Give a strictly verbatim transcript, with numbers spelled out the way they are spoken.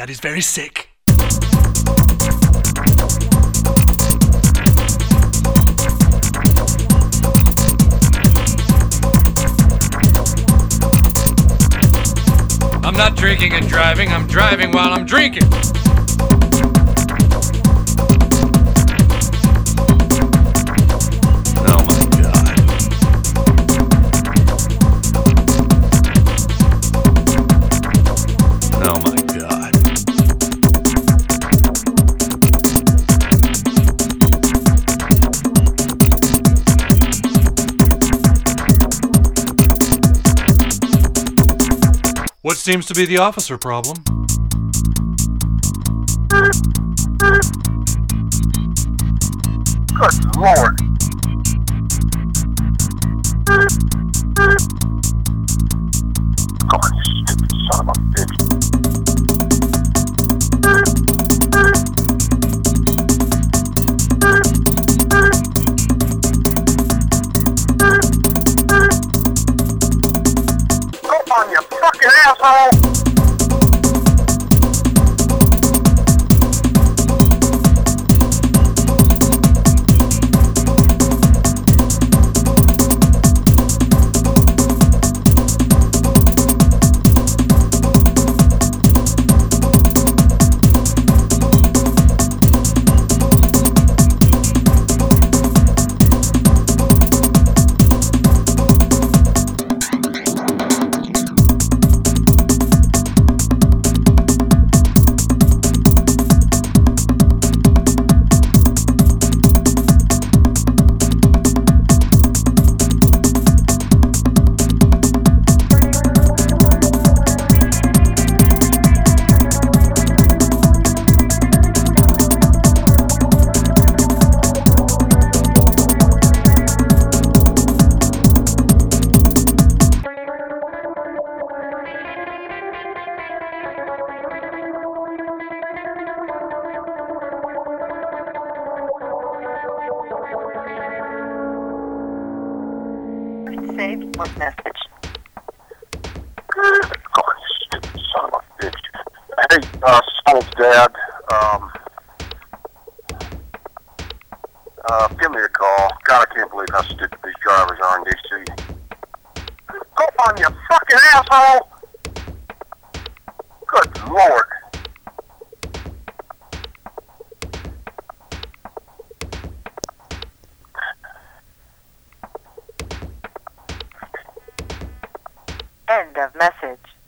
That is very sick. I'm not drinking and driving, I'm driving while I'm drinking. Oh my God. Oh my God. What seems to be the officer problem? Good Lord. Come on, you stupid son of a bitch. Go on, you fucking asshole! Saved what message? Oh, you stupid son of a bitch. Hey, uh, Sonal's dad, um, uh, give me a call. God, I can't believe how stupid these drivers are in D C. Go on, you fucking asshole! Good Lord. End of message.